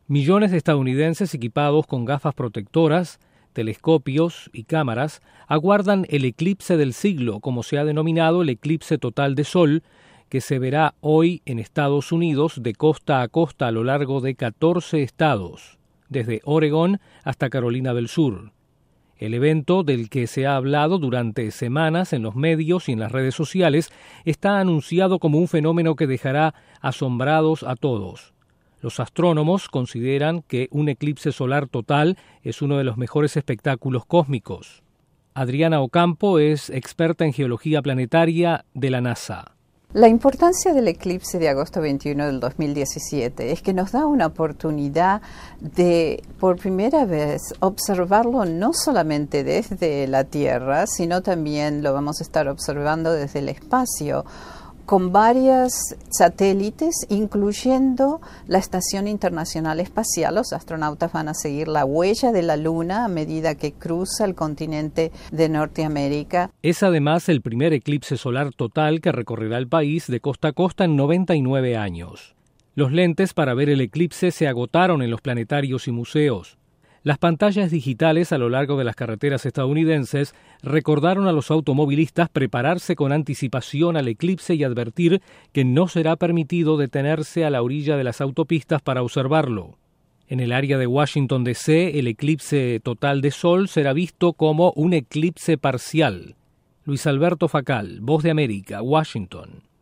Millones de estadounidenses equipados con gafas protectoras, telescopios y cámaras aguardan el eclipse del siglo, como se ha denominado el eclipse total de Sol, que se verá hoy en Estados Unidos de costa a costa a lo largo de 14 estados, desde Oregón hasta Carolina del Sur. El evento, del que se ha hablado durante semanas en los medios y en las redes sociales, está anunciado como un fenómeno que dejará asombrados a todos. Los astrónomos consideran que un eclipse solar total es uno de los mejores espectáculos cósmicos. Adriana Ocampo es experta en geología planetaria de la NASA. La importancia del eclipse de agosto 21 del 2017 es que nos da una oportunidad de, por primera vez, observarlo no solamente desde la Tierra, sino también lo vamos a estar observando desde el espacio, con varios satélites, incluyendo la Estación Internacional Espacial. Los astronautas van a seguir la huella de la Luna a medida que cruza el continente de Norteamérica. Es además el primer eclipse solar total que recorrerá el país de costa a costa en 99 años. Los lentes para ver el eclipse se agotaron en los planetarios y museos. Las pantallas digitales a lo largo de las carreteras estadounidenses recordaron a los automovilistas prepararse con anticipación al eclipse y advertir que no será permitido detenerse a la orilla de las autopistas para observarlo. En el área de Washington, D.C., el eclipse total de Sol será visto como un eclipse parcial. Luis Alberto Facal, Voz de América, Washington.